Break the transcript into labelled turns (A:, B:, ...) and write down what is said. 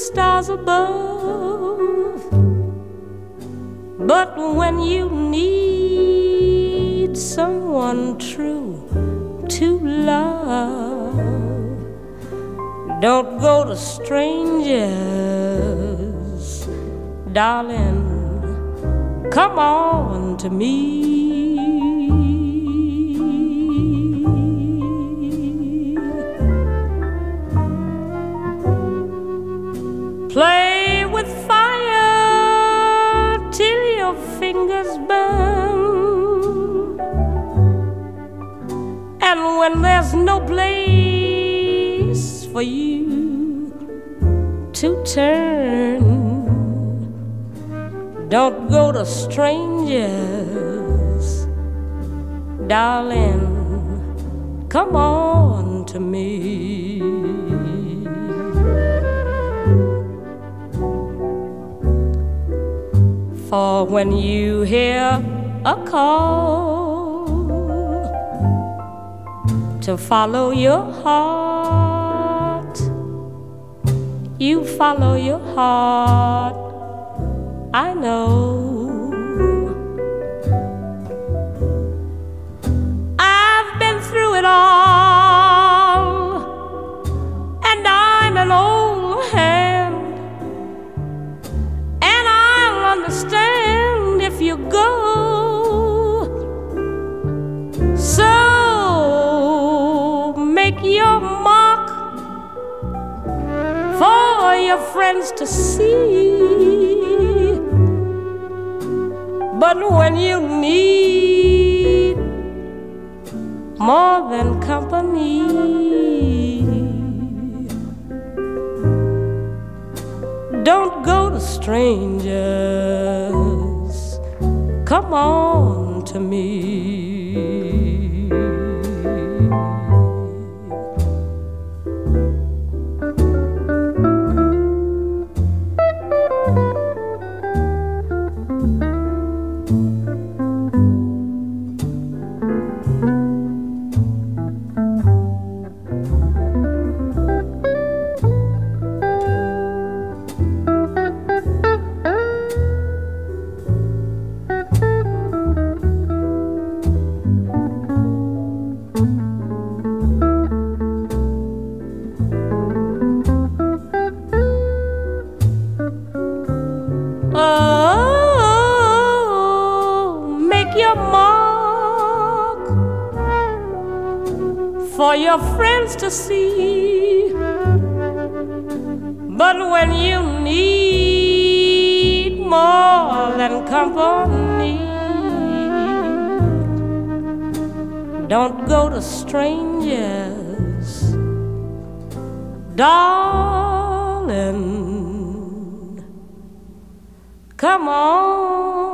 A: stars above. But when you need someone true to love, don't go to strangers, darling, come on to me. Play with fire till your fingers burn, and when there's no place for you to turn, don't go to strangers, darling, come on to me. For when you hear a call to follow your heart, you follow your heart, I know. I've been through it all, and I'm an old hand, and I'll understand if you go. So make your mark for your friends to see. But when you need more than company, don't go to strangers, come on to me. For your friends to see. But when you need more than company, don't go to strangers, darling, come on